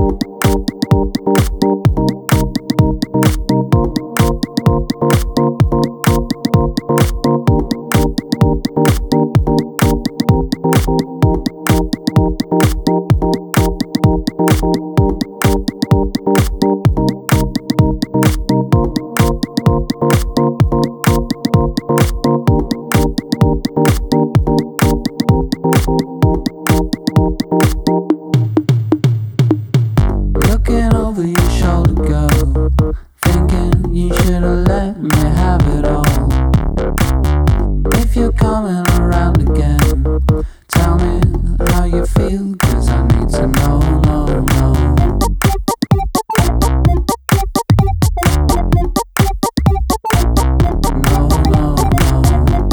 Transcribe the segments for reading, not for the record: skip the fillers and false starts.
Looking over your shoulder, girl, thinking you should have let me have it all. If you're coming around again, tell me how you feel, 'cause I need to know, no, no. No, no, no.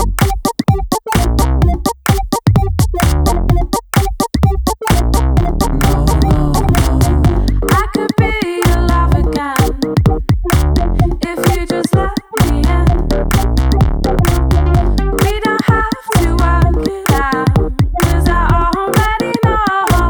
No, no, no. I could be your love again if you just let me in. We don't have to work it out, 'cause I already know.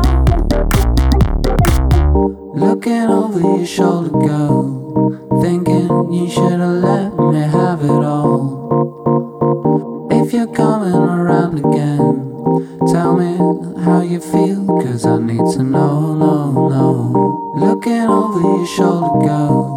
Looking over your shoulder, girl, thinking you should have let me have it all. If you're coming around again, tell me how you feel, 'cause I need to know, no, no. Looking over your shoulder, girl,